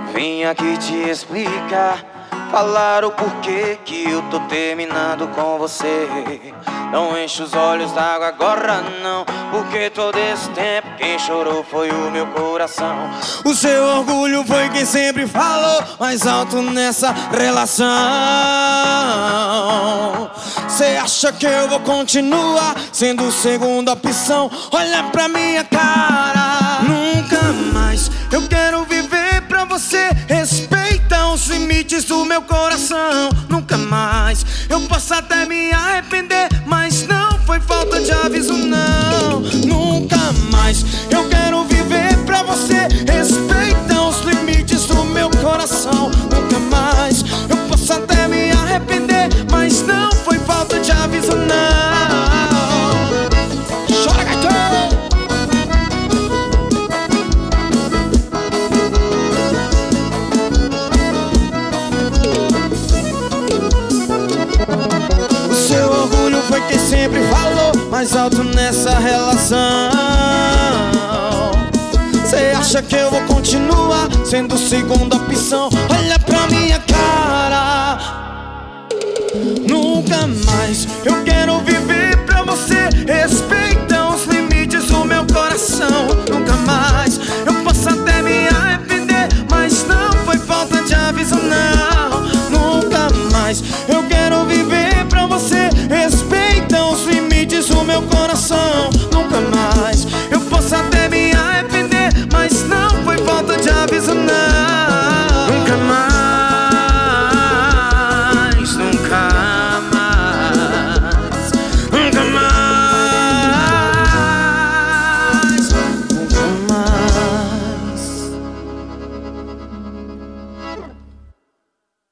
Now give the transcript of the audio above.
Vim aqui te explicar, falar o porquê que eu tô terminando com você. Não enche os olhos d'água agora não, porque todo esse tempo quem chorou foi o meu coração. O seu orgulho foi quem sempre falou mais alto nessa relação. Cê acha que eu vou continuar sendo segunda opção? Olha pra minha cara. Nunca mais eu quero viver pra você. Respeita os limites do meu coração. Nunca mais eu posso até me arrepender, mas não foi falta de aviso não. Nunca mais eu quero viver pra você. Respeita os limites do meu coração. Nunca mais eu posso até me arrepender, mas não foi falta de aviso não. Chora, gatão! O seu orgulho foi quem sempre falou mais alto nessa relação. Cê acha que eu vou continuar sendo segunda opção? Olha pra minha cara. Nunca mais eu quero viver pra você. Respeita os limites do meu coração. Nunca mais eu posso até me arrepender, mas não foi falta de aviso não. Nunca mais eu quero viver pra você. Respeita os limites do meu coração.